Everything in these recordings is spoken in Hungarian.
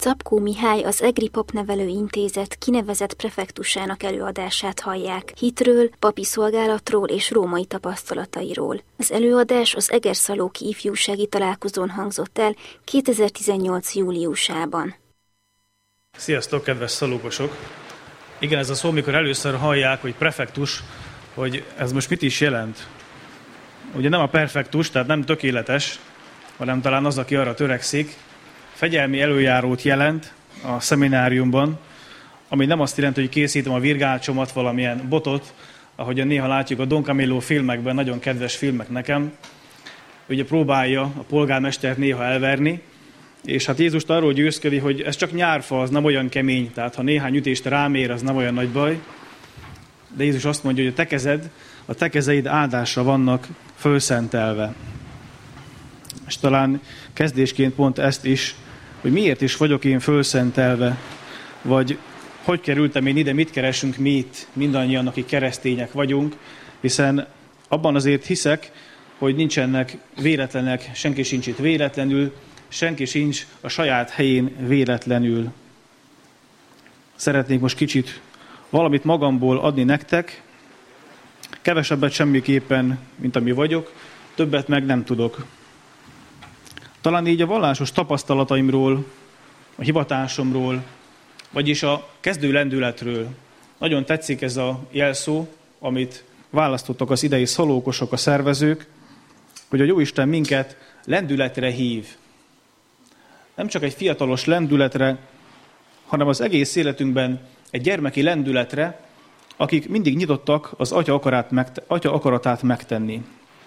Czapkó Mihály, az Egri Papnevelő Intézet kinevezett prefektusának előadását hallják. Hitről, papi szolgálatról és római tapasztalatairól. Az előadás az Egerszalóki ifjúsági találkozón hangzott el 2018. júliusában. Sziasztok, kedves szalókosok! Igen, ez a szó, mikor először hallják, hogy prefektus, hogy ez most mit is jelent. Ugye nem a perfektus, tehát nem tökéletes, hanem talán az, aki arra törekszik. Fegyelmi előjárót jelent a szemináriumban, ami nem azt jelenti, hogy készítem a virgácsomat, valamilyen botot, ahogyan néha látjuk a Don Camillo filmekben, nagyon kedves filmek nekem. Ugye próbálja a polgármestert néha elverni, és hát Jézust arról győzködi, hogy ez csak nyárfa, az nem olyan kemény, tehát ha néhány ütést rámér, az nem olyan nagy baj. De Jézus azt mondja, hogy a te kezeid áldásra vannak fölszentelve. És talán kezdésként pont ezt is, hogy miért is vagyok én fölszentelve, vagy hogy kerültem én ide, mit keresünk mi itt, mindannyian, akik keresztények vagyunk, hiszen abban azért hiszek, hogy nincsenek véletlenek, senki sincs itt véletlenül, senki sincs a saját helyén véletlenül. Szeretnék most kicsit valamit magamból adni nektek, kevesebbet semmiképpen, mint ami vagyok, többet meg nem tudok. Talán így a vallásos tapasztalataimról, a hivatásomról, vagyis a kezdő lendületről. Nagyon tetszik ez a jelszó, amit választottak az idei szalókosok, a szervezők, hogy a Jóisten minket lendületre hív. Nem csak egy fiatalos lendületre, hanem az egész életünkben egy gyermeki lendületre, akik mindig nyitottak az Atya akaratát megtenni.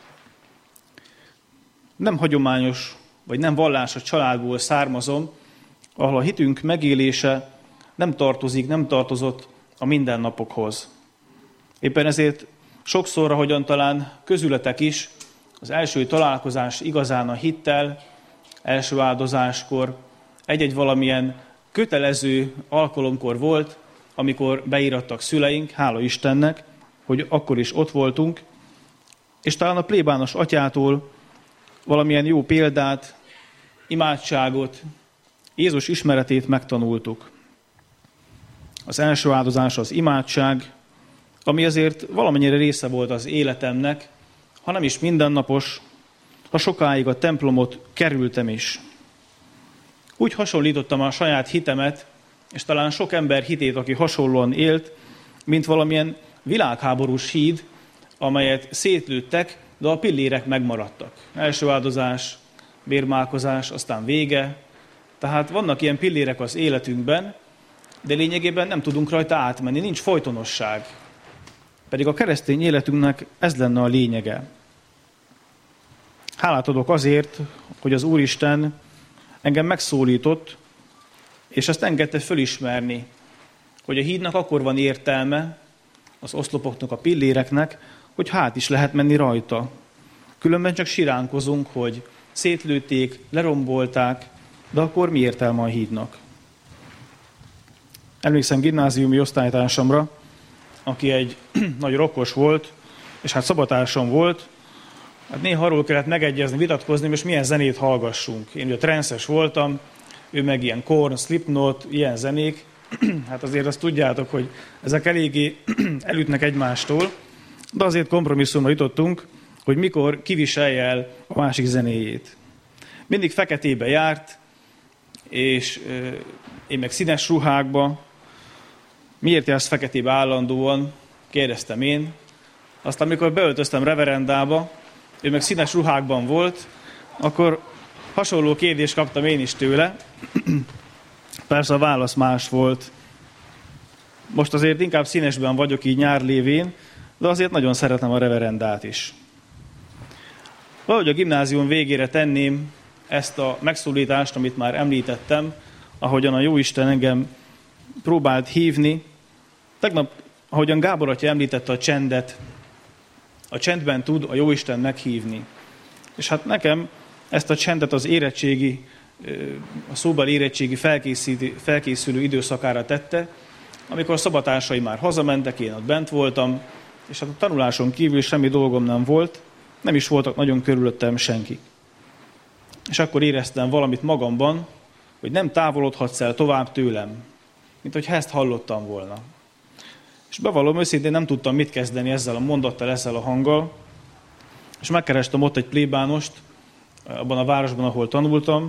Nem hagyományos, vagy nem vallásos családból származom, ahol a hitünk megélése nem tartozott a mindennapokhoz. Éppen ezért sokszor, ahogyan talán közületek is, az első találkozás igazán a hittel, első áldozáskor, egy-egy valamilyen kötelező alkalomkor volt, amikor beírattak szüleink, hála Istennek, hogy akkor is ott voltunk, és talán a plébános atyától valamilyen jó példát, imádságot, Jézus ismeretét megtanultuk. Az első áldozás az imádság, ami azért valamennyire része volt az életemnek, ha nem is mindennapos, ha sokáig a templomot kerültem is. Úgy hasonlítottam a saját hitemet, és talán sok ember hitét, aki hasonlóan élt, mint valamilyen világháborús híd, amelyet szétlőttek, de a pillérek megmaradtak. Első áldozás, bérmálkozás, aztán vége. Tehát vannak ilyen pillérek az életünkben, de lényegében nem tudunk rajta átmenni, nincs folytonosság. Pedig a keresztény életünknek ez lenne a lényege. Hálát adok azért, hogy az Úristen engem megszólított, és ezt engedte fölismerni, hogy a hídnak akkor van értelme, az oszlopoknak, a pilléreknek, hogy hát is lehet menni rajta. Különben csak siránkozunk, hogy szétlőtték, lerombolták, de akkor mi értelme a hídnak? Emlékszem gimnáziumi osztálytársamra, aki egy nagy rokkos volt, és hát szabatársam volt. Hát néha arról kellett megegyezni, vitatkozni, és milyen zenét hallgassunk. Én ugye trances voltam, ő meg ilyen Korn, Slipknot, ilyen zenék. Hát azért azt tudjátok, hogy ezek eléggé elütnek egymástól, de azért kompromisszumra jutottunk, hogy mikor kiviselje el a másik zenéjét. Mindig feketébe járt, és én meg színes ruhákba. Miért jársz feketébe állandóan? Kérdeztem én. Aztán amikor beöltöztem reverendába, ő meg színes ruhákban volt, akkor hasonló kérdést kaptam én is tőle. Persze a válasz más volt. Most azért inkább színesben vagyok így nyár lévén, de azért nagyon szeretem a reverendát is. Valahogy a gimnázium végére tenném ezt a megszólítást, amit már említettem, ahogyan a Jóisten engem próbált hívni. Tegnap, ahogyan Gábor atya említette a csendet, a csendben tud a Jóisten meghívni. És hát nekem ezt a csendet az érettségi, a szóbeli érettségi felkészülő időszakára tette, amikor a szabatársai már hazamentek, én ott bent voltam, és hát a tanuláson kívül semmi dolgom nem volt, nem is voltak nagyon körülöttem senki. És akkor éreztem valamit magamban, hogy nem távolodhatsz el tovább tőlem, mint hogyha ezt hallottam volna. És bevallom őszintén, nem tudtam mit kezdeni ezzel a mondattal, ezzel a hanggal, és megkerestem ott egy plébánost, abban a városban, ahol tanultam.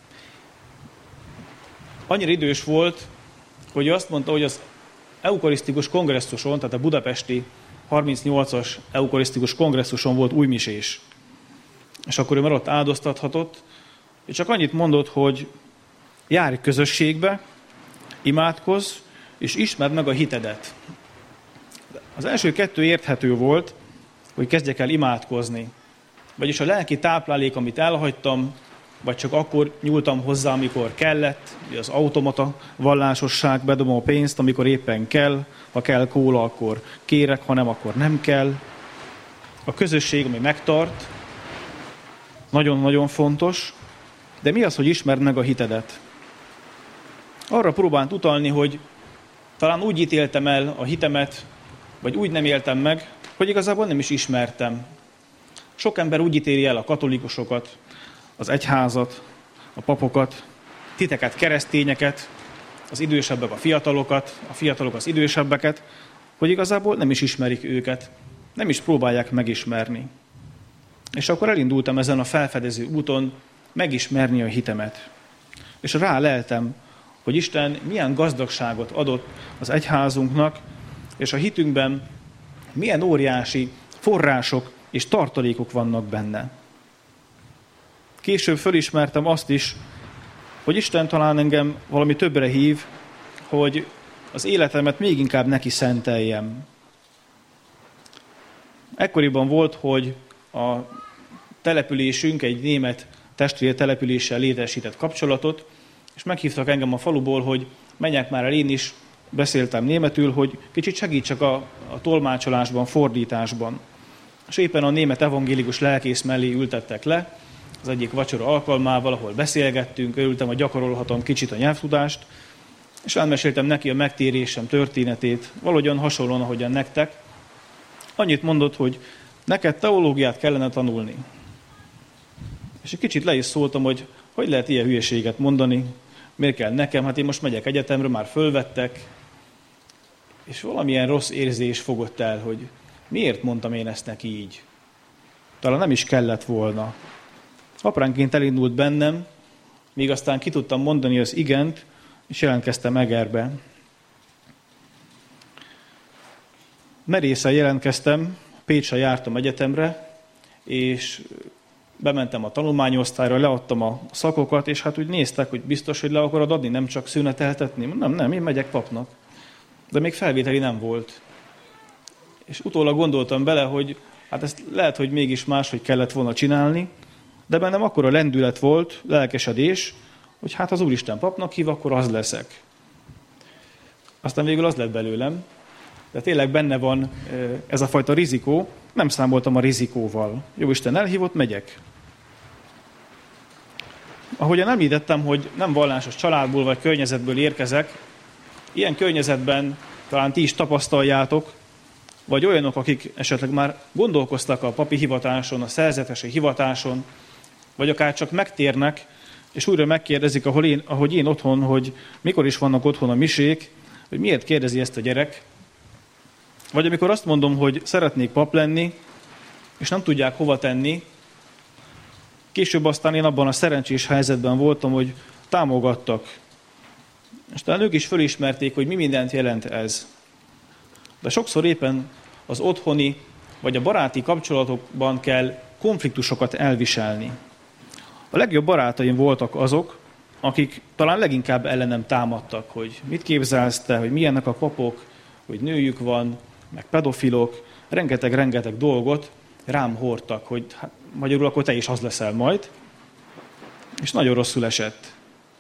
Annyira idős volt, hogy azt mondta, hogy az eukarisztikus kongresszuson, tehát a budapesti 38-as eukarisztikus kongresszuson volt újmisés. És akkor ő már ott áldoztathatott, és csak annyit mondott, hogy járj közösségbe, imádkozz, és ismerd meg a hitedet. Az első kettő érthető volt, hogy kezdjek el imádkozni. Vagyis a lelki táplálék, amit elhagytam, vagy csak akkor nyúltam hozzá, amikor kellett, az automata vallásosság, bedobom a pénzt, amikor éppen kell, ha kell kóla, akkor kérek, ha nem, akkor nem kell. A közösség, ami megtart, nagyon-nagyon fontos, de mi az, hogy ismerd meg a hitedet? Arra próbált utalni, hogy talán úgy ítéltem el a hitemet, vagy úgy nem éltem meg, hogy igazából nem is ismertem. Sok ember úgy ítéli el a katolikusokat, az egyházat, a papokat, titeket, keresztényeket, az idősebbek a fiatalokat, a fiatalok az idősebbeket, hogy igazából nem is ismerik őket, nem is próbálják megismerni. És akkor elindultam ezen a felfedező úton megismerni a hitemet. És ráleltem, hogy Isten milyen gazdagságot adott az egyházunknak, és a hitünkben milyen óriási források és tartalékok vannak benne. Később fölismertem azt is, hogy Isten talán engem valami többre hív, hogy az életemet még inkább neki szenteljem. Ekkoriban volt, hogy a településünk egy német testvér településsel létesített kapcsolatot, és meghívtak engem a faluból, hogy menjek már el én is, beszéltem németül, hogy kicsit segítsek a tolmácsolásban, fordításban. És éppen a német evangélikus lelkész mellé ültettek le, az egyik vacsora alkalmával, ahol beszélgettünk, örültem, hogy gyakorolhatom kicsit a nyelvtudást, és elmeséltem neki a megtérésem történetét, valahogyan hasonlóan, ahogyan nektek. Annyit mondott, hogy neked teológiát kellene tanulni. És egy kicsit le is szóltam, hogy lehet ilyen hülyeséget mondani, miért kell nekem, hát én most megyek egyetemre, már fölvettek, és valamilyen rossz érzés fogott el, hogy miért mondtam én ezt neki így. Talán nem is kellett volna. Apránként elindult bennem, míg aztán ki tudtam mondani az igent, és jelentkeztem Egerbe. Merészen jelentkeztem, Pécsre jártam egyetemre, és bementem a tanulmányosztályra, leadtam a szakokat, és hát úgy néztek, hogy biztos, hogy le akarod adni, nem csak szüneteltetni. Nem, én megyek papnak. De még felvételi nem volt. És utólag gondoltam bele, hogy hát ezt lehet, hogy mégis máshogy kellett volna csinálni, de bennem akkora lendület volt, lelkesedés, hogy hát az Úristen papnak hív, akkor az leszek. Aztán végül az lett belőlem, de tényleg benne van ez a fajta rizikó, nem számoltam a rizikóval. Jóisten elhívott, megyek. Ahogyan említettem, hogy nem vallásos családból vagy környezetből érkezek, ilyen környezetben talán ti is tapasztaljátok, vagy olyanok, akik esetleg már gondolkoztak a papi hivatáson, a szerzetesi hivatáson, vagy akár csak megtérnek, és újra megkérdezik, ahogy én otthon, hogy mikor is vannak otthon a misék, hogy miért kérdezi ezt a gyerek. Vagy amikor azt mondom, hogy szeretnék pap lenni, és nem tudják hova tenni, később aztán én abban a szerencsés helyzetben voltam, hogy támogattak. És talán ők is fölismerték, hogy mi mindent jelent ez. De sokszor éppen az otthoni vagy a baráti kapcsolatokban kell konfliktusokat elviselni. A legjobb barátaim voltak azok, akik talán leginkább ellenem támadtak, hogy mit képzelsz te, hogy milyenek a papok, hogy nőjük van, meg pedofilok, rengeteg dolgot rám hordtak, hogy hát, magyarul akkor te is az leszel majd. És nagyon rosszul esett.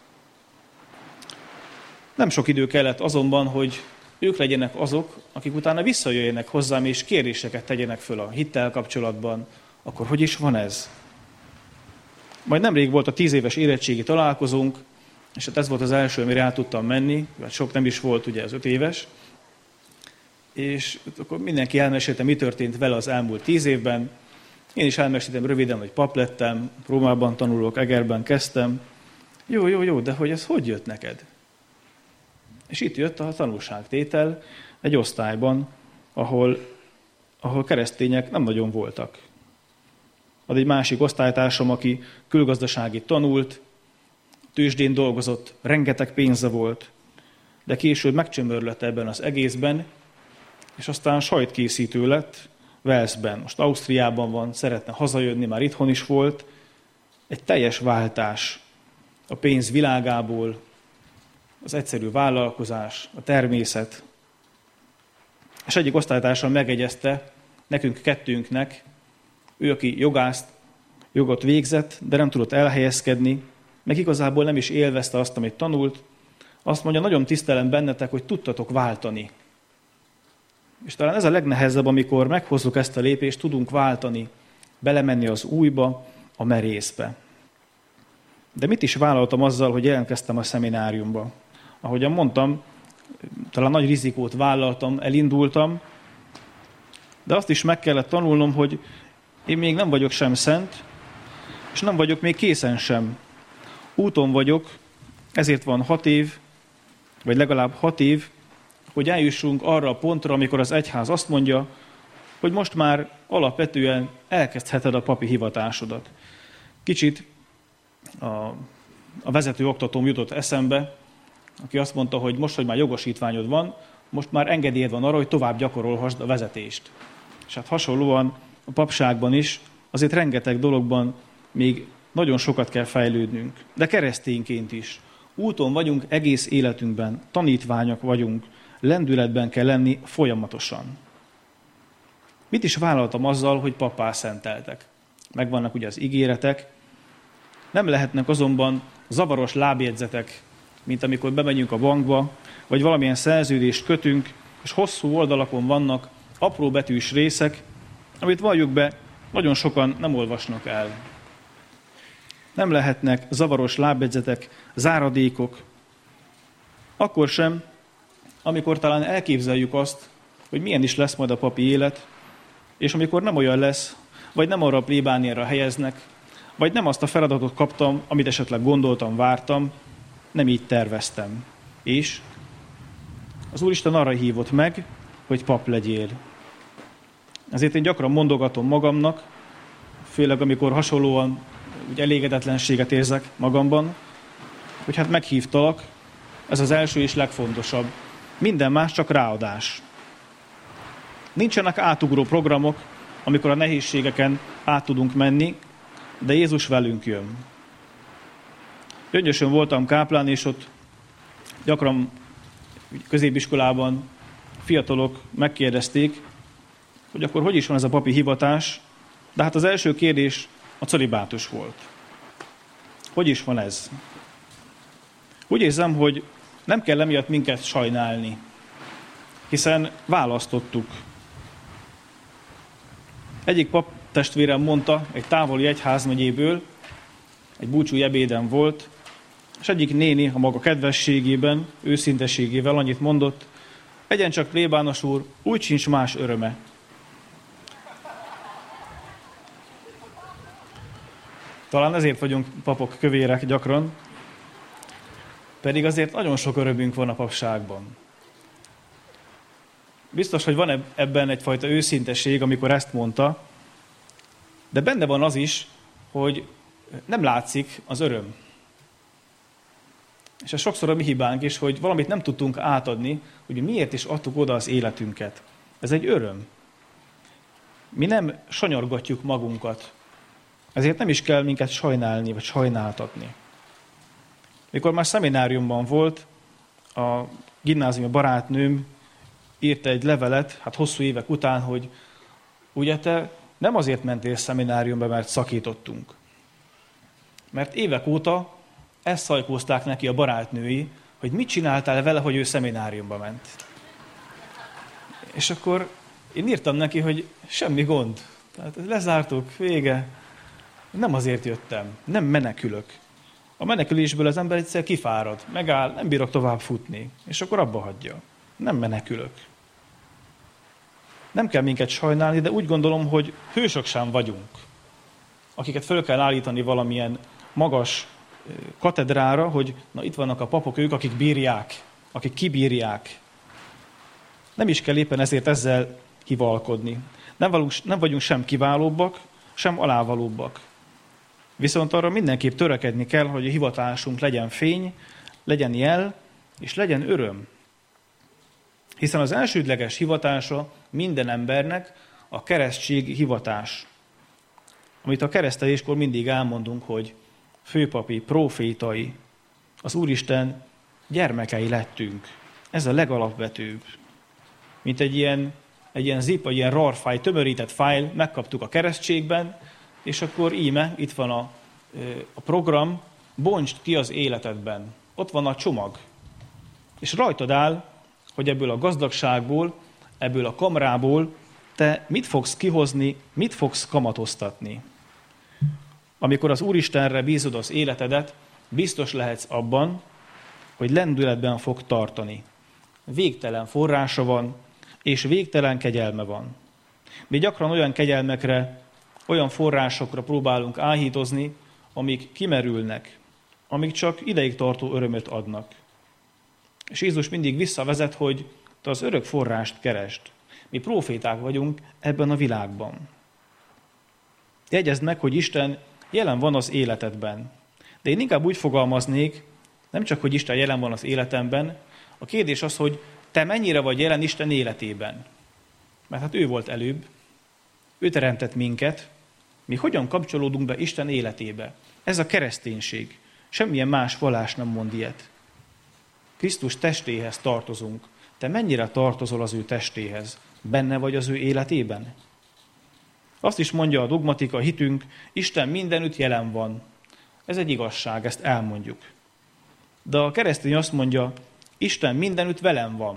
Nem sok idő kellett azonban, hogy ők legyenek azok, akik utána visszajöjjenek hozzám, és kéréseket tegyenek föl a hittel kapcsolatban. Akkor hogy is van ez? Majd nemrég volt a 10 éves érettségi találkozónk, és hát ez volt az első, amire el tudtam menni, vagy sok nem is volt ugye az 5 éves. És akkor mindenki elmesélte, mi történt vele az elmúlt 10 évben. Én is elmeséltem röviden, hogy pap lettem, Rómában tanulok, Egerben kezdtem, Jó, de hogy ez hogy jött neked? És itt jött a tanulságtétel egy osztályban, ahol keresztények nem nagyon voltak. Az egy másik osztálytársam, aki külgazdaságit tanult, tőzsdén dolgozott, rengeteg pénze volt, de később megcsömörlött ebben az egészben, és aztán sajtkészítő lett Walesben. Most Ausztriában van, szeretne hazajönni, már itthon is volt. Egy teljes váltás a pénz világából, az egyszerű vállalkozás, a természet. És egyik osztálytársam megegyezte nekünk kettőnknek, ő, aki jogot végzett, de nem tudott elhelyezkedni, meg igazából nem is élvezte azt, amit tanult, azt mondja, nagyon tisztelem bennetek, hogy tudtatok váltani. És talán ez a legnehezebb, amikor meghozzuk ezt a lépést, tudunk váltani, belemenni az újba, a merészbe. De mit is vállaltam azzal, hogy jelentkeztem a szemináriumba? Ahogyan mondtam, talán nagy rizikót vállaltam, elindultam, de azt is meg kellett tanulnom, hogy én még nem vagyok sem szent, és nem vagyok még készen sem. Úton vagyok, ezért van 6 év, vagy legalább 6 év, hogy eljussunk arra a pontra, amikor az egyház azt mondja, hogy most már alapvetően elkezdheted a papi hivatásodat. Kicsit a vezető oktatóm jutott eszembe, aki azt mondta, hogy most, hogy már jogosítványod van, most már engedélyed van arra, hogy tovább gyakorolhassd a vezetést. És hát hasonlóan a papságban is azért rengeteg dologban még nagyon sokat kell fejlődnünk. De keresztényként is. Úton vagyunk egész életünkben, tanítványok vagyunk, lendületben kell lenni folyamatosan. Mit is vállaltam azzal, hogy pappá szenteltek? Megvannak ugye az ígéretek, nem lehetnek azonban zavaros lábjegyzetek, mint amikor bemegyünk a bankba, vagy valamilyen szerződést kötünk, és hosszú oldalakon vannak apró betűs részek, amit valljuk be, nagyon sokan nem olvasnak el. Nem lehetnek zavaros lábjegyzetek, záradékok, akkor sem, amikor talán elképzeljük azt, hogy milyen is lesz majd a papi élet, és amikor nem olyan lesz, vagy nem arra a plébániára helyeznek, vagy nem azt a feladatot kaptam, amit esetleg gondoltam, vártam, nem így terveztem. És az Úristen arra hívott meg, hogy pap legyél. Ezért én gyakran mondogatom magamnak, főleg amikor hasonlóan úgy elégedetlenséget érzek magamban, hogy hát meghívtalak, ez az első és legfontosabb. Minden más csak ráadás. Nincsenek átugró programok, amikor a nehézségeken át tudunk menni, de Jézus velünk jön. Gyöngyösön voltam káplán, és ott gyakran középiskolában fiatalok megkérdezték, hogy akkor hogy is van ez a papi hivatás, de hát az első kérdés a celibátus volt. Hogy is van ez? Úgy érzem, hogy nem kell emiatt minket sajnálni, hiszen választottuk. Egyik pap testvérem mondta, egy távoli egyházmegyéből, egy búcsúi ebéden volt, és egyik néni a maga kedvességében, őszinteségével annyit mondott, egyen csak plébános úr, úgy sincs más öröme. Talán ezért vagyunk papok kövérek gyakran, pedig azért nagyon sok örömünk van a papságban. Biztos, hogy van ebben egyfajta őszintesség, amikor ezt mondta, de benne van az is, hogy nem látszik az öröm. És ez sokszor a mi hibánk is, hogy valamit nem tudtunk átadni, hogy miért is adtuk oda az életünket. Ez egy öröm. Mi nem sanyargatjuk magunkat. Ezért nem is kell minket sajnálni, vagy sajnáltatni. Mikor már szemináriumban volt, a gimnáziumi barátnőm írt egy levelet, hát hosszú évek után, hogy ugye te nem azért mentél szemináriumba, mert szakítottunk. Mert évek óta ezt szajkózták neki a barátnői, hogy mit csináltál vele, hogy ő szemináriumba ment. És akkor én írtam neki, hogy semmi gond. Tehát lezártuk, vége. Nem azért jöttem, nem menekülök. A menekülésből az ember egyszer kifárad, megáll, nem bírok tovább futni, és akkor abba hagyja. Nem menekülök. Nem kell minket sajnálni, de úgy gondolom, hogy hősök sem vagyunk, akiket föl kell állítani valamilyen magas katedrára, hogy na itt vannak a papok, ők, akik bírják, akik kibírják. Nem is kell éppen ezért ezzel hivalkodni. Nem vagyunk sem kiválóbbak, sem alávalóbbak. Viszont arra mindenképp törekedni kell, hogy a hivatásunk legyen fény, legyen jel, és legyen öröm. Hiszen az elsődleges hivatása minden embernek a keresztség hivatás. Amit a kereszteléskor mindig elmondunk, hogy főpapi, prófétai, az Úristen gyermekei lettünk. Ez a legalapvetőbb. Mint egy ilyen zip, egy ilyen RAR fájl, tömörített fájl, megkaptuk a keresztségben, és akkor íme, itt van a program, bontsd ki az életedben. Ott van a csomag. És rajtad áll, hogy ebből a gazdagságból, ebből a kamrából te mit fogsz kihozni, mit fogsz kamatoztatni. Amikor az Úristenre bízod az életedet, biztos lehetsz abban, hogy lendületben fog tartani. Végtelen forrása van, és végtelen kegyelme van. Mi gyakran olyan kegyelmekre, olyan forrásokra próbálunk áhítozni, amik kimerülnek, amik csak ideig tartó örömöt adnak. És Jézus mindig visszavezet, hogy te az örök forrást keresd. Mi próféták vagyunk ebben a világban. Jegyezd meg, hogy Isten jelen van az életedben. De én inkább úgy fogalmaznék, nem csak, hogy Isten jelen van az életemben, a kérdés az, hogy te mennyire vagy jelen Isten életében. Mert hát ő volt előbb, ő teremtett minket, mi hogyan kapcsolódunk be Isten életébe. Ez a kereszténység. Semmilyen más vallás nem mond ilyet. Krisztus testéhez tartozunk. Te mennyire tartozol az ő testéhez? Benne vagy az ő életében? Azt is mondja a dogmatika, a hitünk, Isten mindenütt jelen van. Ez egy igazság, ezt elmondjuk. De a keresztény azt mondja, Isten mindenütt velem van.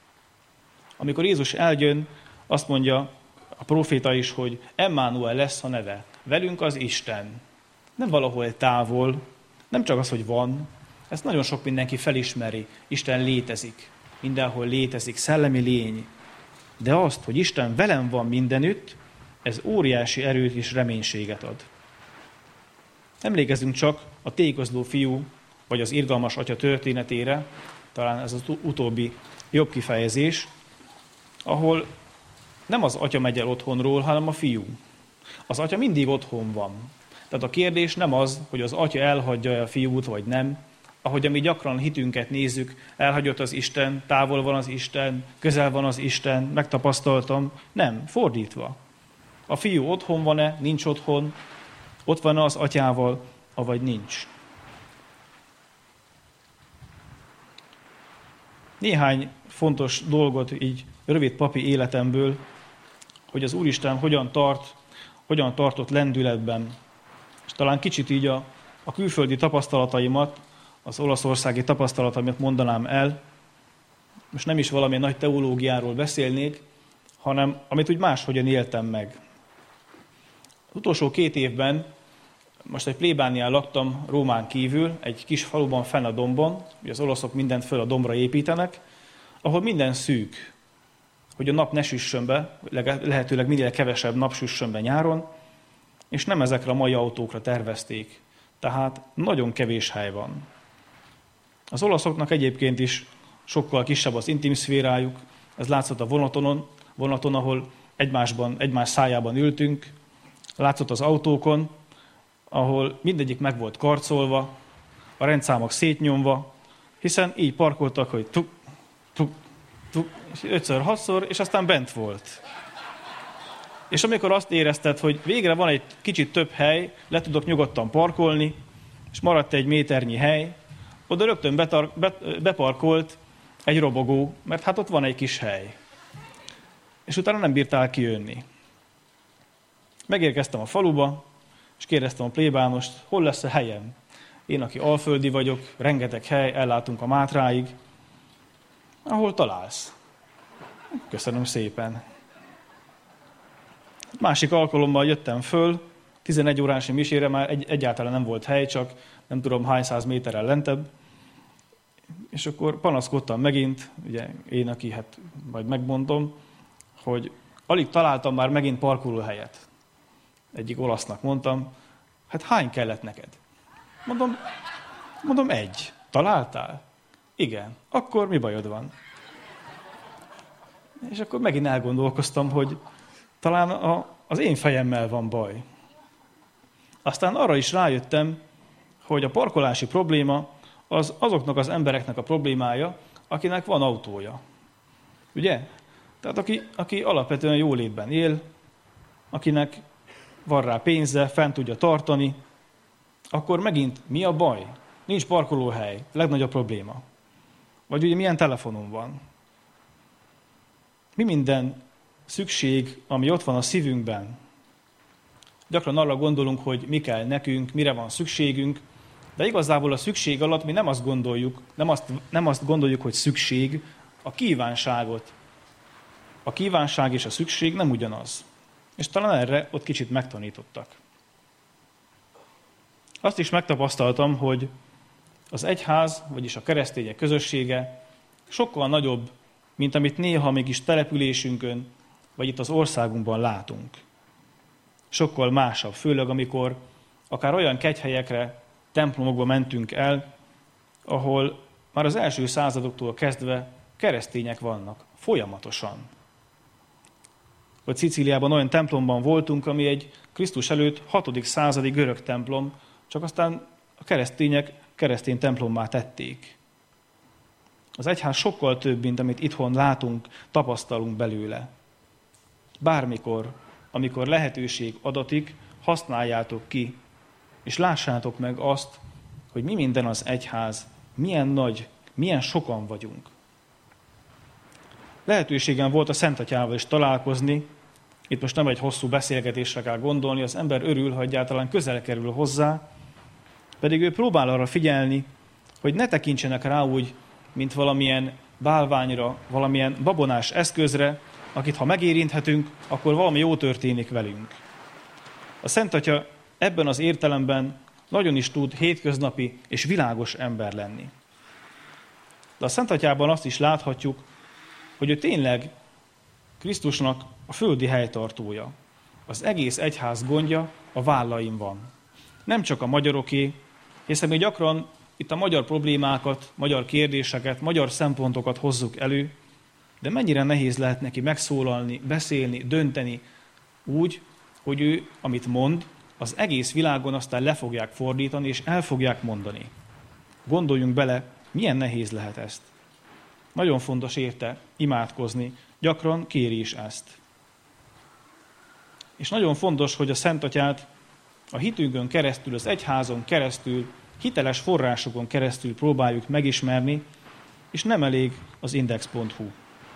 Amikor Jézus eljön, azt mondja a próféta is, hogy Emmanuel lesz a neve. Velünk az Isten. Nem valahol távol, nem csak az, hogy van. Ezt nagyon sok mindenki felismeri. Isten létezik. Mindenhol létezik, szellemi lény. De azt, hogy Isten velem van mindenütt, ez óriási erőt és reménységet ad. Emlékezzünk csak a tékozló fiú, vagy az irgalmas atya történetére, talán ez az utóbbi jobb kifejezés, ahol nem az atya megy el otthonról, hanem a fiú. Az atya mindig otthon van. Tehát a kérdés nem az, hogy az atya elhagyja a fiút, vagy nem. Ahogy mi gyakran hitünket nézzük, elhagyott az Isten, távol van az Isten, közel van az Isten, megtapasztaltam. Nem, fordítva. A fiú otthon van-e, nincs otthon, ott van az atyával, avagy nincs. Néhány fontos dolgot így rövid papi életemből, hogy az Úristen hogyan tartott lendületben. És talán kicsit így a külföldi tapasztalataimat, az olaszországi tapasztalataimat mondanám el. Most nem is valami nagy teológiáról beszélnék, hanem amit úgy máshogyan éltem meg. Az utolsó 2 évben, most egy plébánián laktam Rómán kívül, egy kis faluban fenn a dombon, ugye az olaszok mindent föl a dombra építenek, ahol minden szűk, hogy a nap ne süssön be, lehetőleg minél kevesebb nap süssön be nyáron, és nem ezekre a mai autókra tervezték. Tehát nagyon kevés hely van. Az olaszoknak egyébként is sokkal kisebb az intim szférájuk, ez látszott a vonaton, ahol egymás szájában ültünk, látszott az autókon, ahol mindegyik meg volt karcolva, a rendszámok szétnyomva, hiszen így parkoltak, hogy tuk, tuk, tuk, 5-6-szor, és aztán bent volt. És amikor azt érezted, hogy végre van egy kicsit több hely, le tudok nyugodtan parkolni, és maradt egy méternyi hely, oda rögtön beparkolt egy robogó, mert hát ott van egy kis hely. És utána nem bírtál kijönni. Megérkeztem a faluba, és kérdeztem a plébánost, hol lesz a helyem? Én, aki alföldi vagyok, rengeteg hely, ellátunk a Mátráig. Ahol találsz. Köszönöm szépen. Másik alkalommal jöttem föl, 11 órás misére már egyáltalán nem volt hely, csak nem tudom hány száz méterrel lentebb. És akkor panaszkodtam megint, ugye én, aki hát majd megmondom, hogy alig találtam már megint parkolóhelyet. Egyik olasznak mondtam, hát hány kellett neked? Mondom, Mondom, 1. Találtál? Igen. Akkor mi bajod van? És akkor megint elgondolkoztam, hogy talán az én fejemmel van baj. Aztán arra is rájöttem, hogy a parkolási probléma az azoknak az embereknek a problémája, akinek van autója. Ugye? Tehát aki alapvetően jólétben él, akinek van rá pénze, fent tudja tartani, akkor megint mi a baj? Nincs parkolóhely, legnagyobb probléma. Vagy ugye milyen telefonom van. Mi minden szükség, ami ott van a szívünkben. Gyakran arra gondolunk, hogy mi kell nekünk, mire van szükségünk, de igazából a szükség alatt mi nem azt gondoljuk, hogy szükség, a kívánságot. A kívánság és a szükség nem ugyanaz. És talán erre ott kicsit megtanítottak. Azt is megtapasztaltam, hogy az egyház, vagyis a keresztények közössége sokkal nagyobb, mint amit néha mégis településünkön, vagy itt az országunkban látunk. Sokkal másabb, főleg amikor akár olyan kegyhelyekre, templomokba mentünk el, ahol már az első századoktól kezdve keresztények vannak, folyamatosan. Vagy Szicíliában olyan templomban voltunk, ami egy Krisztus előtt 6. századi görög templom, csak aztán a keresztények keresztény templommá tették. Az egyház sokkal több, mint amit itthon látunk, tapasztalunk belőle. Bármikor, amikor lehetőség adatik, használjátok ki, és lássátok meg azt, hogy mi minden az egyház, milyen nagy, milyen sokan vagyunk. Lehetőségem volt a Szent Atyával is találkozni, itt most nem egy hosszú beszélgetésre kell gondolni, az ember örül, ha egyáltalán közel kerül hozzá, pedig ő próbál arra figyelni, hogy ne tekintsenek rá úgy, mint valamilyen bálványra, valamilyen babonás eszközre, akit ha megérinthetünk, akkor valami jó történik velünk. A Szent Atya ebben az értelemben nagyon is tud hétköznapi és világos ember lenni. De a Szent Atyában azt is láthatjuk, hogy ő tényleg Krisztusnak a földi helytartója. Az egész egyház gondja a vállain van. Nem csak a magyaroké, hiszen mi gyakran itt a magyar problémákat, magyar kérdéseket, magyar szempontokat hozzuk elő, de mennyire nehéz lehet neki megszólalni, beszélni, dönteni úgy, hogy ő, amit mond, az egész világon aztán le fogják fordítani, és el fogják mondani. Gondoljunk bele, milyen nehéz lehet ezt. Nagyon fontos érte imádkozni, gyakran kéri is ezt. És nagyon fontos, hogy a Szent Atyát a hitünkön keresztül, az egyházon keresztül, hiteles forrásokon keresztül próbáljuk megismerni, és nem elég az index.hu.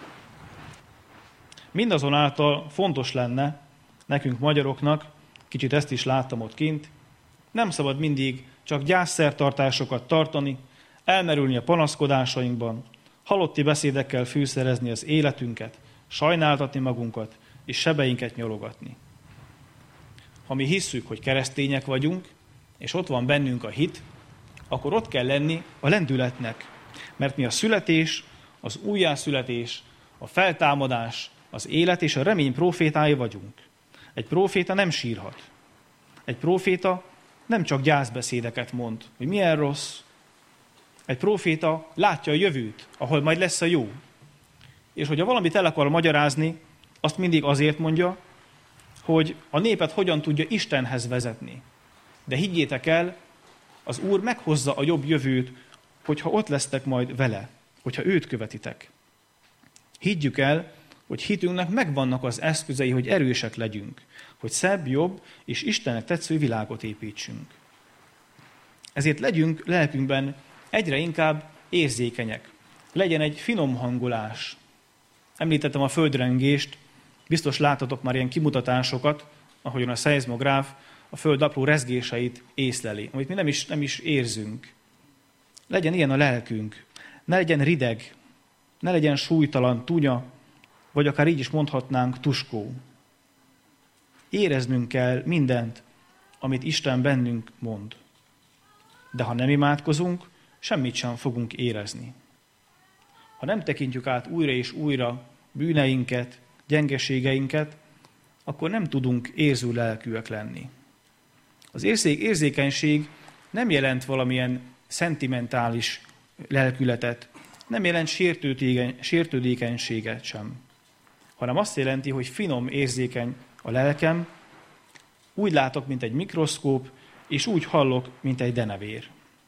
Mindazonáltal fontos lenne nekünk magyaroknak, kicsit ezt is láttam ott kint, nem szabad mindig csak gyászszertartásokat tartani, elmerülni a panaszkodásainkban, halotti beszédekkel fűszerezni az életünket, sajnáltatni magunkat és sebeinket nyalogatni. Ha mi hisszük, hogy keresztények vagyunk, és ott van bennünk a hit, akkor ott kell lenni a lendületnek, mert mi a születés, az újjászületés, a feltámadás, az élet és a remény prófétái vagyunk. Egy próféta nem sírhat. Egy próféta nem csak gyászbeszédeket mond, hogy milyen rossz. Egy próféta látja a jövőt, ahol majd lesz a jó. És hogyha valamit el akar magyarázni, azt mindig azért mondja, hogy a népet hogyan tudja Istenhez vezetni. De higgyétek el, az Úr meghozza a jobb jövőt, hogyha ott lesztek majd vele, hogyha őt követitek. Higgyük el, hogy hitünknek megvannak az eszközei, hogy erősek legyünk, hogy szebb, jobb és Istennek tetsző világot építsünk. Ezért legyünk lelkünkben egyre inkább érzékenyek. Legyen egy finom hangolás. Említettem a földrengést, biztos láttatok már ilyen kimutatásokat, ahogyan a szeizmográf a föld apró rezgéseit észleli, amit mi nem is érzünk. Legyen ilyen a lelkünk. Ne legyen rideg, ne legyen súlytalan, tunya, vagy akár így is mondhatnánk tuskó. Éreznünk kell mindent, amit Isten bennünk mond. De ha nem imádkozunk, semmit sem fogunk érezni. Ha nem tekintjük át újra és újra bűneinket, gyengeségeinket, akkor nem tudunk érző lelkűek lenni. Az érzékenység nem jelent valamilyen szentimentális lelkületet, nem jelent sértődékenységet sem, hanem azt jelenti, hogy finom, érzékeny a lelkem, úgy látok, mint egy mikroszkóp, és úgy hallok, mint egy denevér.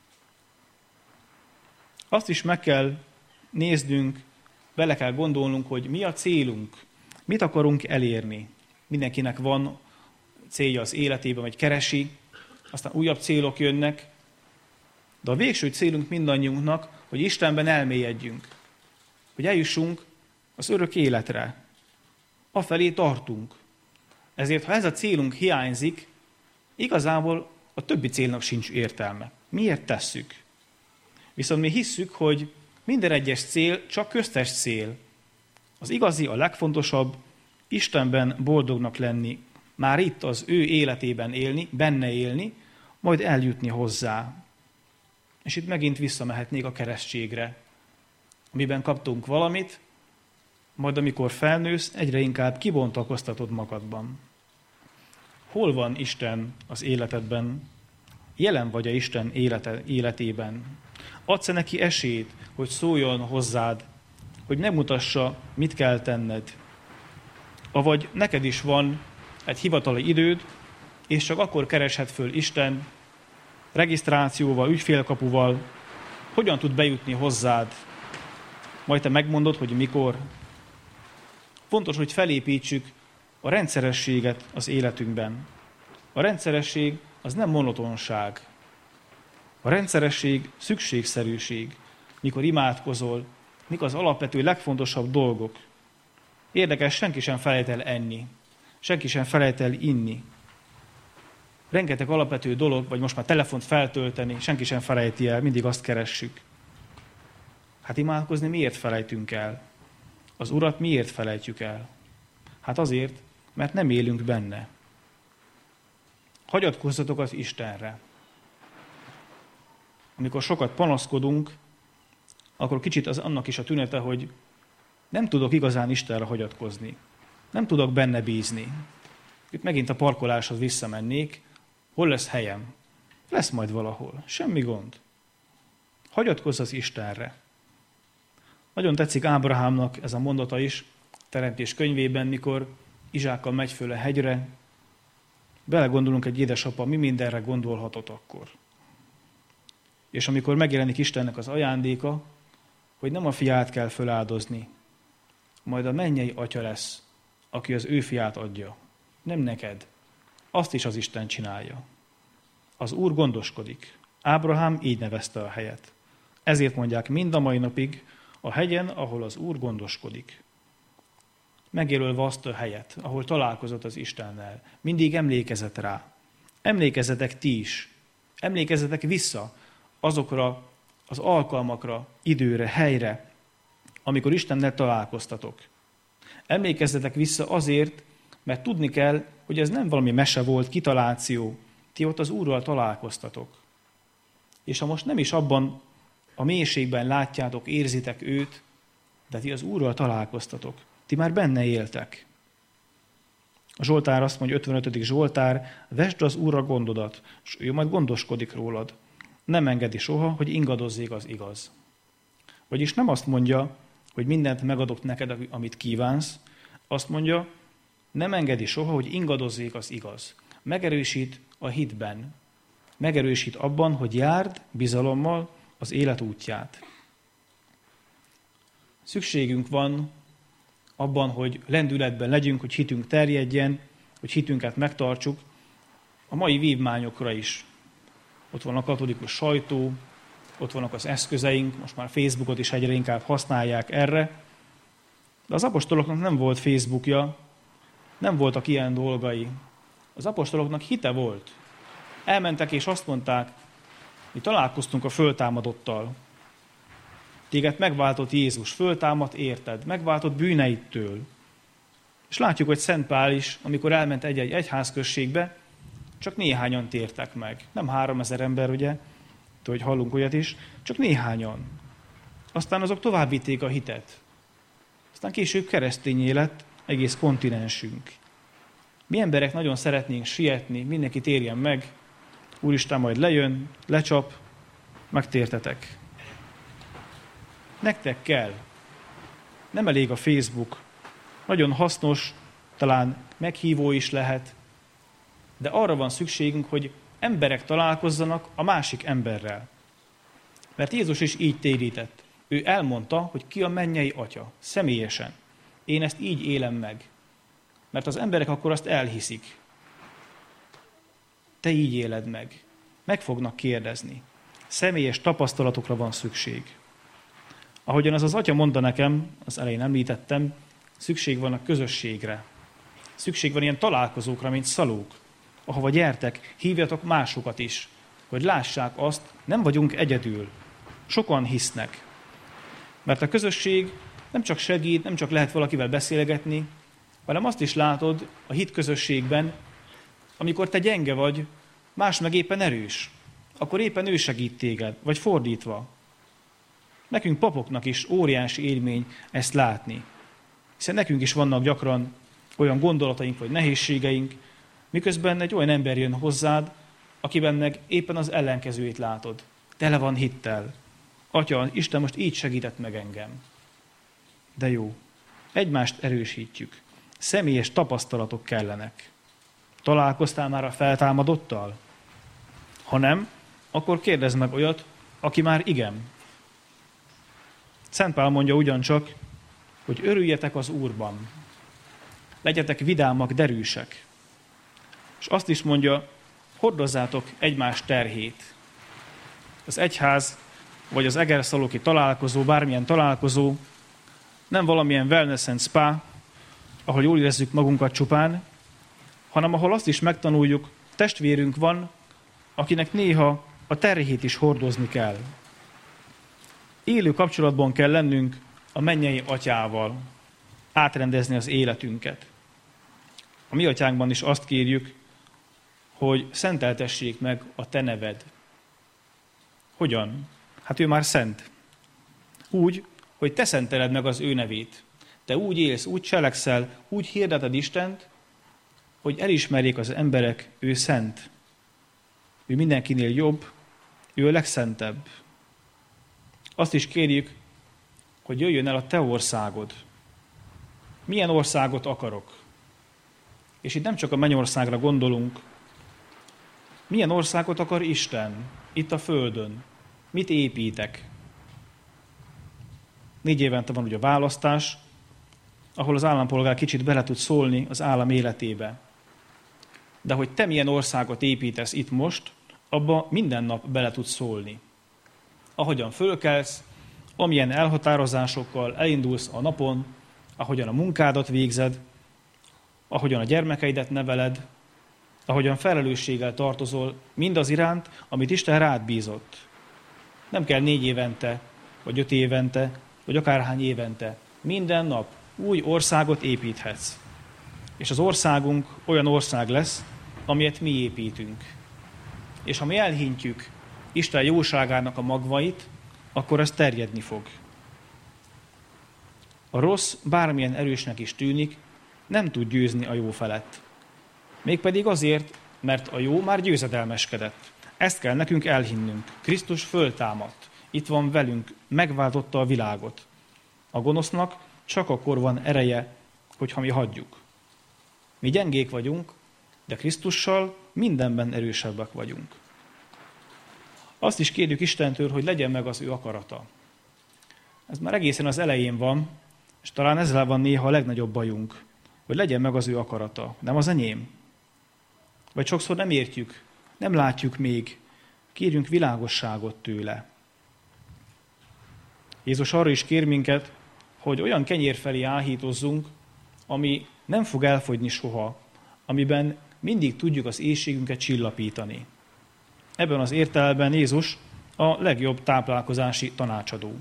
Azt is meg kell néznünk, bele kell gondolnunk, hogy mi a célunk, mit akarunk elérni. Mindenkinek van célja az életében, vagy keresi, aztán újabb célok jönnek, de a végső célunk mindannyiunknak, hogy Istenben elmélyedjünk, hogy eljussunk az örök életre. Afelé tartunk. Ezért, ha ez a célunk hiányzik, igazából a többi célnak sincs értelme. Miért tesszük? Viszont mi hisszük, hogy minden egyes cél csak köztes cél. Az igazi, a legfontosabb, Istenben boldognak lenni, már itt az ő életében élni, benne élni, majd eljutni hozzá. És itt megint visszamehetnék a keresztségre, amiben kaptunk valamit, majd amikor felnősz, egyre inkább kibontakoztatod magadban. Hol van Isten az életedben? Jelen vagy-e Isten életében? Adsz-e neki esélyt, hogy szóljon hozzád, hogy ne mutassa, mit kell tenned? Avagy neked is van egy hivatali időd, és csak akkor kereshet föl Isten, regisztrációval, ügyfélkapuval, hogyan tud bejutni hozzád, majd te megmondod, hogy mikor. Fontos, hogy felépítsük a rendszerességet az életünkben. A rendszeresség az nem monotonság. A rendszeresség szükségszerűség. Mikor imádkozol, mik az alapvető, legfontosabb dolgok. Érdekes, senki sem felejt el enni. Senki sem felejt el inni. Rengeteg alapvető dolog, vagy most már telefont feltölteni, senki sem felejti el, mindig azt keressük. Hát imádkozni miért felejtünk el? Az Urat miért felejtjük el? Hát azért, mert nem élünk benne. Hagyatkozzatok az Istenre. Amikor sokat panaszkodunk, akkor kicsit az annak is a tünete, hogy nem tudok igazán Istenre hagyatkozni. Nem tudok benne bízni. Itt megint a parkoláshoz visszamennék. Hol lesz helyem? Lesz majd valahol. Semmi gond. Hagyatkozz az Istenre. Nagyon tetszik Ábrahámnak ez a mondata is, Teremtés könyvében, mikor Izsákkal megy föl a hegyre. Belegondolunk, egy édesapa mi mindenre gondolhatott akkor. És amikor megjelenik Istennek az ajándéka, hogy nem a fiát kell föláldozni, majd a mennyei atya lesz, aki az ő fiát adja. Nem neked. Azt is az Isten csinálja. Az Úr gondoskodik. Ábrahám így nevezte a helyet. Ezért mondják mind a mai napig, a hegyen, ahol az Úr gondoskodik. Megjelölve azt a helyet, ahol találkozott az Istennel. Mindig emlékezett rá. Emlékezzetek ti is. Emlékezzetek vissza azokra az alkalmakra, időre, helyre, amikor Istennel találkoztatok. Emlékezzetek vissza azért, mert tudni kell, hogy ez nem valami mese volt, kitaláció. Ti ott az Úrral találkoztatok. És ha most nem is abban a mélységben látjátok, érzitek őt, de ti az Úrral találkoztatok. Ti már benne éltek. A Zsoltár azt mondja, 55. Zsoltár, vesd az Úrra gondodat, és ő majd gondoskodik rólad. Nem engedi soha, hogy ingadozzék az igaz. Vagyis nem azt mondja, hogy mindent megadok neked, amit kívánsz, azt mondja, nem engedi soha, hogy ingadozzék az igaz. Megerősít a hitben. Megerősít abban, hogy járd bizalommal az élet útját. Szükségünk van abban, hogy lendületben legyünk, hogy hitünk terjedjen, hogy hitünket megtartsuk, a mai vívmányokra is. Ott van a katolikus sajtó, ott vannak az eszközeink, most már Facebookot is egyre inkább használják erre, de az apostoloknak nem volt Facebookja, nem voltak ilyen dolgai. Az apostoloknak hite volt. Elmentek és azt mondták, mi találkoztunk a föltámadottal. Téged megváltott Jézus, föltámadt érted, megváltott bűneidtől. És látjuk, hogy Szent Pál is, amikor elment egy-egy egyházközségbe, csak néhányan tértek meg. Nem 3000 ember, ugye, hogy hallunk olyat is, csak néhányan. Aztán azok tovább vitték a hitet. Aztán később keresztény lett egész kontinensünk. Mi emberek nagyon szeretnénk sietni, mindenki térjen meg, Úristen majd lejön, lecsap, megtértetek. Nektek kell. Nem elég a Facebook. Nagyon hasznos, talán meghívó is lehet, de arra van szükségünk, hogy emberek találkozzanak a másik emberrel. Mert Jézus is így térített. Ő elmondta, hogy ki a mennyei Atya, személyesen. Én ezt így élem meg. Mert az emberek akkor azt elhiszik. Te így éled meg. Meg fognak kérdezni. Személyes tapasztalatokra van szükség. Ahogyan az Atya mondta nekem, az elején említettem, szükség van a közösségre. Szükség van ilyen találkozókra, mint Szalók, ahova gyertek, hívjatok másokat is, hogy lássák azt, nem vagyunk egyedül. Sokan hisznek. Mert a közösség nem csak segít, nem csak lehet valakivel beszélgetni, hanem azt is látod a hit közösségben, amikor te gyenge vagy, más meg éppen erős, akkor éppen ő segít téged, vagy fordítva. Nekünk papoknak is óriási élmény ezt látni. Hiszen nekünk is vannak gyakran olyan gondolataink, vagy nehézségeink, miközben egy olyan ember jön hozzád, akiben meg éppen az ellenkezőjét látod. Tele van hittel. Atya, Isten most így segített meg engem. De jó, egymást erősítjük. Személyes tapasztalatok kellenek. Találkoztál már a feltámadottal? Ha nem, akkor kérdezz meg olyat, aki már igen. Szent Pál mondja ugyancsak, hogy örüljetek az Úrban. Legyetek vidámak, derűsek. És azt is mondja, hordozzátok egymás terhét. Az egyház, vagy az egerszalóki találkozó, bármilyen találkozó, nem valamilyen wellness and spa, ahol jól érezzük magunkat csupán, hanem ahol azt is megtanuljuk, testvérünk van, akinek néha a terhét is hordozni kell. Élő kapcsolatban kell lennünk a mennyei Atyával, átrendezni az életünket. A mi atyánkban is azt kérjük, hogy szenteltessék meg a te neved. Hogyan? Hát ő már szent. Úgy, hogy te szenteled meg az ő nevét. Te úgy élsz, úgy cselekszel, úgy hirdeted Istent, hogy elismerjék az emberek, ő szent. Ő mindenkinél jobb, ő a legszentebb. Azt is kérjük, hogy jöjjön el a te országod. Milyen országot akarok? És itt nem csak a mennyországra gondolunk. Milyen országot akar Isten itt a földön? Mit építek? 4 évente van ugye a választás, ahol az állampolgár kicsit bele tud szólni az állam életébe. De hogy te milyen országot építesz itt most, abba minden nap bele tudsz szólni. Ahogyan fölkelsz, amilyen elhatározásokkal elindulsz a napon, ahogyan a munkádat végzed, ahogyan a gyermekeidet neveled, ahogyan felelősséggel tartozol mindaz iránt, amit Isten rád bízott. Nem kell 4 évente, vagy 5 évente, vagy akárhány évente. Minden nap új országot építhetsz. És az országunk olyan ország lesz, amilyet mi építünk. És ha mi elhintjük Isten jóságának a magvait, akkor ez terjedni fog. A rossz, bármilyen erősnek is tűnik, nem tud győzni a jó felett. Mégpedig azért, mert a jó már győzedelmeskedett. Ezt kell nekünk elhinnünk. Krisztus föltámadt. Itt van velünk, megváltotta a világot. A gonosznak csak akkor van ereje, hogyha mi hagyjuk. Mi gyengék vagyunk, de Krisztussal mindenben erősebbek vagyunk. Azt is kérjük Istentől, hogy legyen meg az ő akarata. Ez már egészen az elején van, és talán ezzel van néha a legnagyobb bajunk, hogy legyen meg az ő akarata, nem az enyém. Vagy sokszor nem értjük, nem látjuk még, kérjünk világosságot tőle. Jézus arra is kér minket, hogy olyan kenyér felé áhítozzunk, ami nem fog elfogyni soha, amiben mindig tudjuk az éhségünket csillapítani. Ebben az értelemben Jézus a legjobb táplálkozási tanácsadó.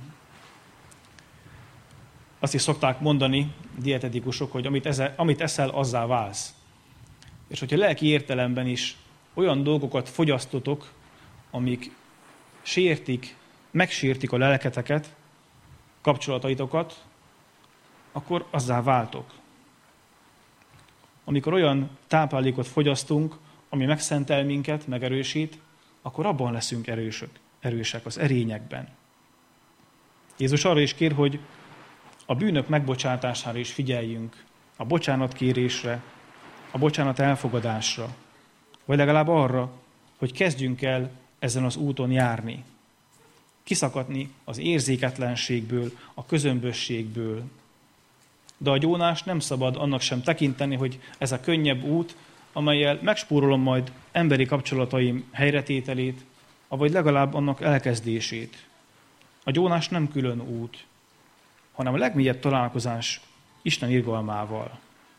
Azt is szokták mondani dietetikusok, hogy amit eszel, azzá válsz. És hogyha lelki értelemben is olyan dolgokat fogyasztotok, amik megsértik a lelketeket, kapcsolataitokat, akkor azzá váltok. Amikor olyan táplálékot fogyasztunk, ami megszentel minket, megerősít, akkor abban leszünk erősök. erősek az erényekben. Jézus arra is kér, hogy a bűnök megbocsátására is figyeljünk, a bocsánatkérésre, a bocsánat elfogadásra, vagy legalább arra, hogy kezdjünk el ezen az úton járni, kiszakadni az érzéketlenségből, a közömbösségből. De a gyónást nem szabad annak sem tekinteni, hogy ez a könnyebb út, amellyel megspórolom majd emberi kapcsolataim helyretételét, vagy legalább annak elkezdését. A gyónás nem külön út, hanem a legmélyebb találkozás Isten irgalmával.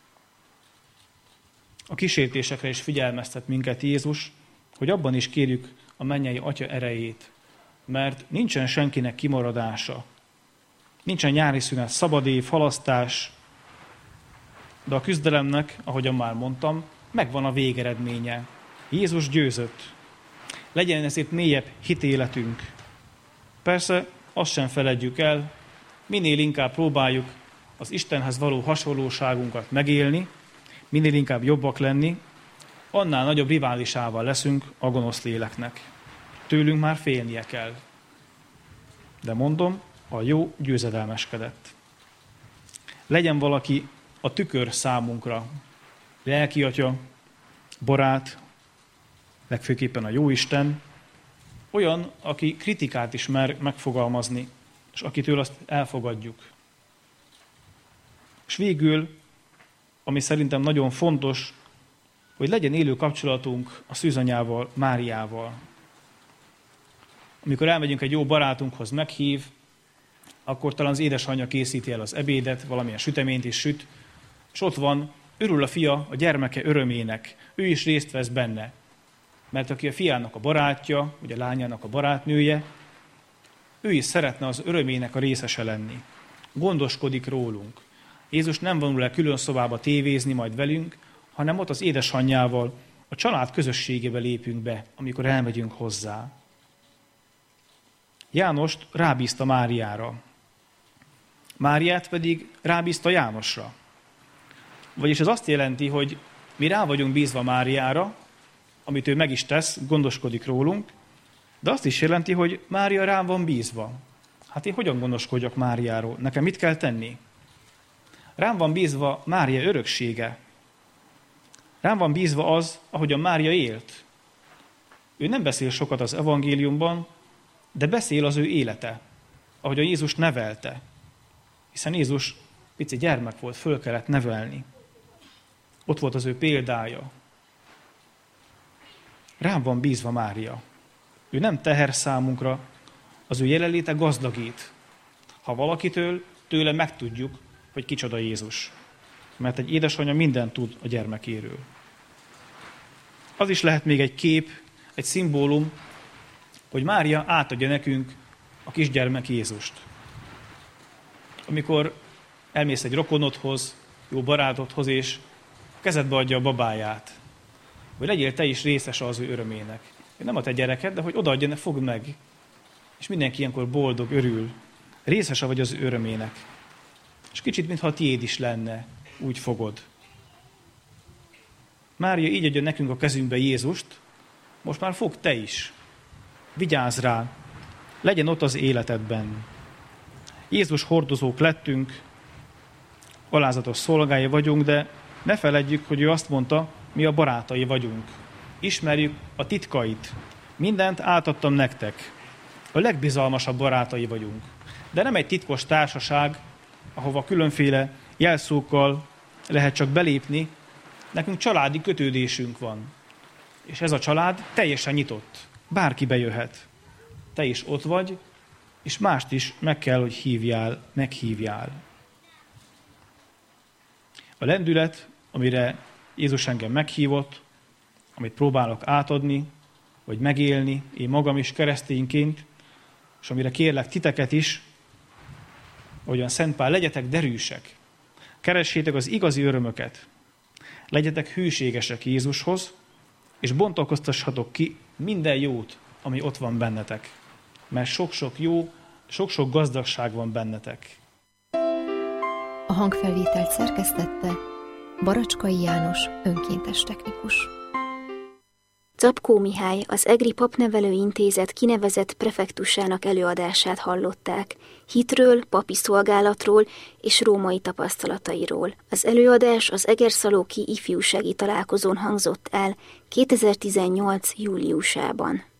A kísértésekre is figyelmeztet minket Jézus, hogy abban is kérjük a mennyei Atya erejét, mert nincsen senkinek kimaradása. Nincsen nyári szünet, szabadév, halasztás, de a küzdelemnek, ahogyan már mondtam, megvan a végeredménye. Jézus győzött. Legyen ezért mélyebb hitéletünk. Persze azt sem feledjük el, minél inkább próbáljuk az Istenhez való hasonlóságunkat megélni, minél inkább jobbak lenni, annál nagyobb riválisával leszünk a gonosz léleknek. Tőlünk már félnie kell. De mondom, a jó győzedelmeskedett. Legyen valaki a tükör számunkra, lelki atya, barát, legfőképpen a Jóisten, olyan, aki kritikát is mer megfogalmazni, és akitől azt elfogadjuk. És végül, ami szerintem nagyon fontos, hogy legyen élő kapcsolatunk a szűzanyával, Máriával. Amikor elmegyünk egy jó barátunkhoz, meghív, akkor talán az édesanyja készíti el az ebédet, valamilyen süteményt is süt, és ott van, örül a fia a gyermeke örömének, ő is részt vesz benne. Mert aki a fiának a barátja, vagy a lányának a barátnője, ő is szeretne az örömének a részese lenni. Gondoskodik rólunk. Jézus nem vonul el külön szobába tévézni majd velünk, hanem ott az édesanyjával, a család közösségébe lépünk be, amikor elmegyünk hozzá. Jánost rábízta Máriára. Máriát pedig rábízta Jánosra. Vagyis ez azt jelenti, hogy mi rá vagyunk bízva Máriára, amit ő meg is tesz, gondoskodik rólunk, de azt is jelenti, hogy Mária rám van bízva. Hát én hogyan gondoskodjak Máriáról? Nekem mit kell tenni? Rám van bízva Mária öröksége. Rám van bízva az, ahogyan Mária élt. Ő nem beszél sokat az evangéliumban, de beszél az ő élete, ahogy a Jézus nevelte. Hiszen Jézus pici gyermek volt, föl kellett nevelni. Ott volt az ő példája. Rám van bízva Mária. Ő nem teher számunkra, az ő jelenléte gazdagít. Ha tőle megtudjuk, hogy kicsoda Jézus. Mert egy édesanyja mindent tud a gyermekéről. Az is lehet még egy kép, egy szimbólum, hogy Mária átadja nekünk a kisgyermek Jézust. Amikor elmész egy rokonodhoz, jó barátodhoz, és kezedbe adja a babáját, hogy legyél te is részes az ő örömének. Nem a te gyereked, de hogy odaadja, ne fogd meg. És mindenki ilyenkor boldog, örül. Részese vagy az ő örömének. És kicsit, mintha a tiéd is lenne, úgy fogod. Mária így adja nekünk a kezünkbe Jézust, most már fog te is. Vigyázz rá, legyen ott az életedben. Jézus hordozók lettünk, alázatos szolgái vagyunk, de ne feledjük, hogy ő azt mondta, mi a barátai vagyunk. Ismerjük a titkait. Mindent átadtam nektek. A legbizalmasabb barátai vagyunk. De nem egy titkos társaság, ahova különféle jelszókkal lehet csak belépni. Nekünk családi kötődésünk van. És ez a család teljesen nyitott. Bárki bejöhet. Te is ott vagy, és mást is meg kell, hogy meghívjál. A lendület, amire Jézus engem meghívott, amit próbálok átadni, vagy megélni, én magam is keresztényként, és amire kérlek titeket is, ahogyan Szent Pál, legyetek derűsek, keressétek az igazi örömöket, legyetek hűségesek Jézushoz, és bontakoztassatok ki minden jót, ami ott van bennetek. Mert sok-sok jó, sok-sok gazdagság van bennetek. A hangfelvételt szerkesztette Baracskai János önkéntes technikus. Czapkó Mihály, az Egri Papnevelő Intézet kinevezett prefektusának előadását hallották. Hitről, papi szolgálatról és római tapasztalatairól. Az előadás az Egerszalóki ifjúsági találkozón hangzott el 2018. júliusában.